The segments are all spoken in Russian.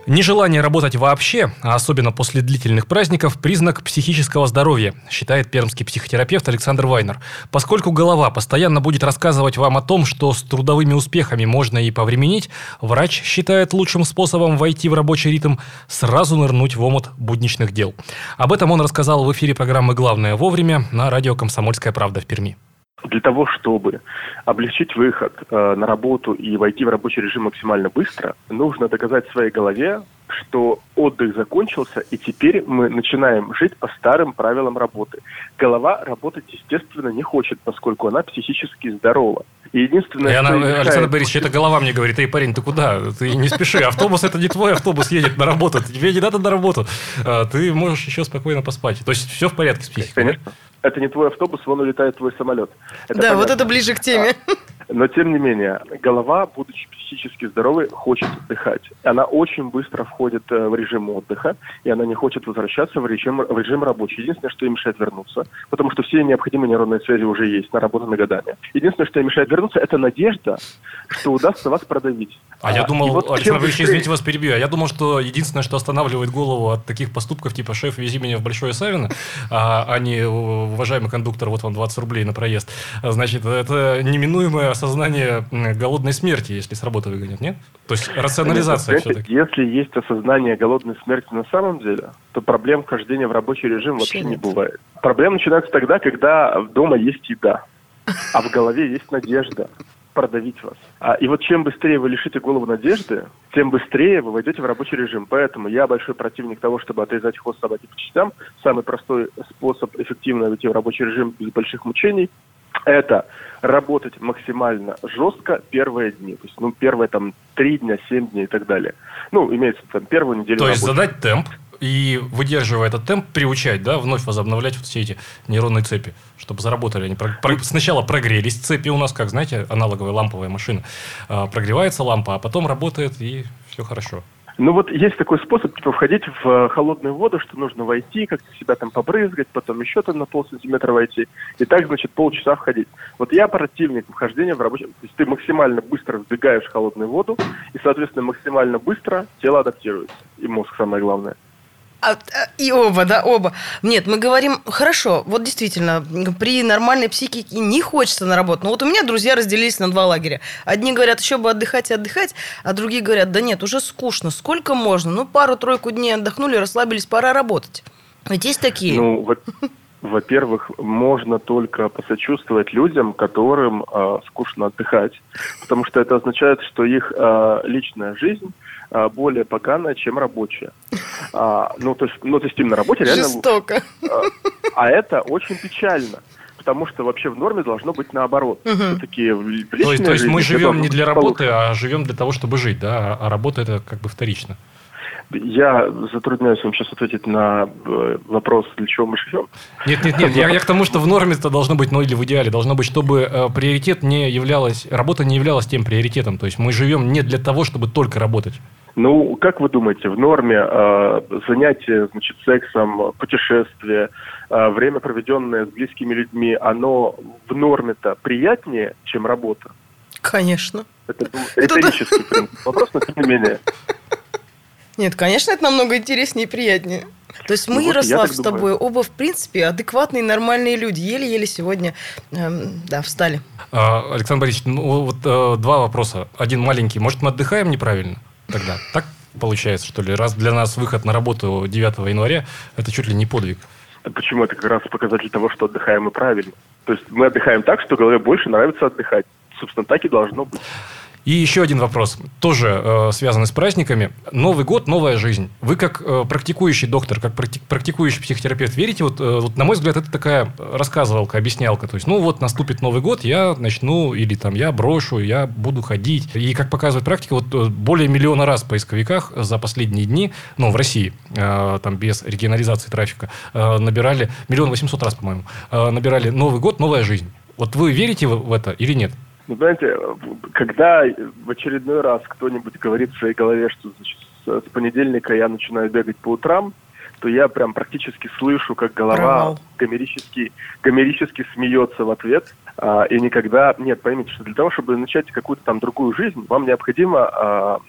Нежелание работать вообще, а особенно после длительных праздников, признак психического здоровья, считает пермский психотерапевт Александр Вайнер. Поскольку голова постоянно будет рассказывать вам о том, что с трудовыми успехами можно и повременить, врач считает лучшим способом войти в рабочий ритм сразу нырнуть в омут будничных дел. Об этом он рассказал в эфире программы «Главное вовремя» на радио «Комсомольская правда» в Перми. Для того, чтобы облегчить выход на работу и войти в рабочий режим максимально быстро, нужно доказать своей голове, что отдых закончился, и теперь мы начинаем жить по старым правилам работы. Голова работать, естественно, не хочет, поскольку она психически здорова. И единственное, Александр Борисович, это голова мне говорит: эй, парень, ты куда? Ты не спеши, автобус это не твой автобус едет на работу, тебе не надо на работу, ты можешь еще спокойно поспать. То есть все в порядке с психикой? Конечно. Это не твой автобус, вон улетает твой самолет. Это да, понятно. вот это ближе к теме. Но, тем не менее, голова, будучи психически здоровой, хочет отдыхать. Она очень быстро входит в режим отдыха, и она не хочет возвращаться в режим рабочий. Единственное, что ей мешает вернуться, потому что все необходимые нейронные связи уже есть, наработаны годами. Единственное, что ей мешает вернуться, это надежда, что удастся вас продавить. Я думал, вот Александр Борисович, извините, вас перебью. Я думал, что единственное, что останавливает голову от таких поступков, типа «шеф, вези меня в Большое Савино», а не «уважаемый кондуктор, вот вам 20 рублей на проезд». Значит, это неминуемое осознание голодной смерти, если с работы выгонят, нет? То есть рационализация все-таки. Если есть осознание голодной смерти на самом деле, то проблем вхождения в рабочий режим вообще не бывает. Проблемы начинаются тогда, когда дома есть еда, а в голове есть надежда продавить вас. И вот чем быстрее вы лишите голову надежды, тем быстрее вы войдете в рабочий режим. Поэтому я большой противник того, чтобы отрезать хвост собаке по частям. Самый простой способ эффективно войти в рабочий режим без больших мучений – это работать максимально жестко первые дни. То есть, первые 3 дня, 7 дней и так далее. Имеется первую неделю. То есть задать темп и, выдерживая этот темп, приучать, да, вновь возобновлять вот все эти нейронные цепи, чтобы заработали они. Сначала прогрелись цепи у нас, как, знаете, аналоговая ламповая машина. Прогревается лампа, а потом работает, и все хорошо. Есть такой способ, входить в холодную воду, что нужно войти, как-то себя побрызгать, потом еще на полсантиметра войти, и так, полчаса входить. Я противник вхождения в рабочий... То есть ты максимально быстро вбегаешь в холодную воду, и, соответственно, максимально быстро тело адаптируется. И мозг, самое главное. И оба, да, оба. Нет, мы говорим, хорошо, вот действительно, при нормальной психике не хочется на работу. У меня друзья разделились на 2 лагеря. Одни говорят, еще бы отдыхать и отдыхать, а другие говорят, да нет, уже скучно, сколько можно? Пару-тройку дней отдохнули, расслабились, пора работать. Ведь есть такие. Во-первых, можно только посочувствовать людям, которым скучно отдыхать, потому что это означает, что их личная жизнь более поганая, чем рабочая. То есть им на работе реально... Жестоко. А это очень печально. Потому что вообще в норме должно быть наоборот. Все-таки в личной то есть мы живем не для работы, получше. а живем для того, чтобы жить, да? А работа это вторично. Я затрудняюсь вам сейчас ответить на вопрос, для чего мы живем. Нет, я к тому, что в норме это должно быть, или в идеале, должно быть, чтобы приоритет работа не являлась тем приоритетом. То есть мы живем не для того, чтобы только работать. Как вы думаете, в норме занятия, сексом, путешествия, время, проведенное с близкими людьми, оно в норме-то приятнее, чем работа? Конечно. Это был риторический вопрос, но тем не менее. Нет, конечно, это намного интереснее и приятнее. То есть мы, Ярослав, с тобой оба, в принципе, адекватные, нормальные люди. Еле-еле сегодня встали. Александр Борисович, 2 вопроса. Один маленький. Может, мы отдыхаем неправильно тогда? Так получается, что ли? Раз для нас выход на работу 9 января, это чуть ли не подвиг. Почему? Это как раз показатель того, что отдыхаем мы правильно. То есть мы отдыхаем так, что голове больше нравится отдыхать. Собственно, так и должно быть. И еще один вопрос, тоже связанный с праздниками. Новый год, новая жизнь. Вы как практикующий доктор, как практикующий психотерапевт верите? На мой взгляд, это такая рассказывалка, объяснялка. То есть, наступит Новый год, я начну, или я брошу, я буду ходить. И, как показывает практика, более 1 миллиона раз в поисковиках за последние дни, в России, без регионализации трафика, набирали, 1 800 000 раз, по-моему, набирали Новый год, новая жизнь. Вы верите в это или нет? Знаете, когда в очередной раз кто-нибудь говорит в своей голове, что с понедельника я начинаю бегать по утрам, то я прям практически слышу, как голова гомерически смеется в ответ. И никогда... Нет, поймите, что для того, чтобы начать какую-то другую жизнь, вам необходимо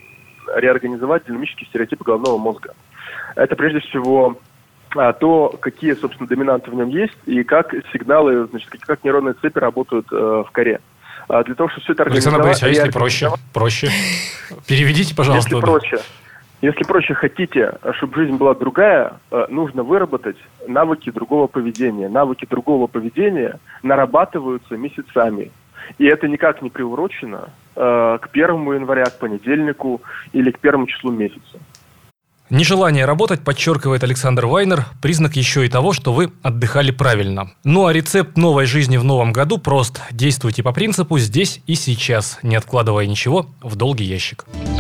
реорганизовать динамические стереотипы головного мозга. Это прежде всего то, какие, собственно, доминанты в нем есть и как сигналы, значит, как нейронные цепи работают в коре. Для того, чтобы все это организовать... Александр Борисович, а если проще? Переведите, пожалуйста. Если проще хотите, чтобы жизнь была другая, нужно выработать навыки другого поведения. Навыки другого поведения нарабатываются месяцами. И это никак не приурочено к 1 января, к понедельнику или к 1 числу месяца. Нежелание работать, подчеркивает Александр Вайнер, признак еще и того, что вы отдыхали правильно. Ну а рецепт новой жизни в новом году прост. Действуйте по принципу «здесь и сейчас», не откладывая ничего в долгий ящик.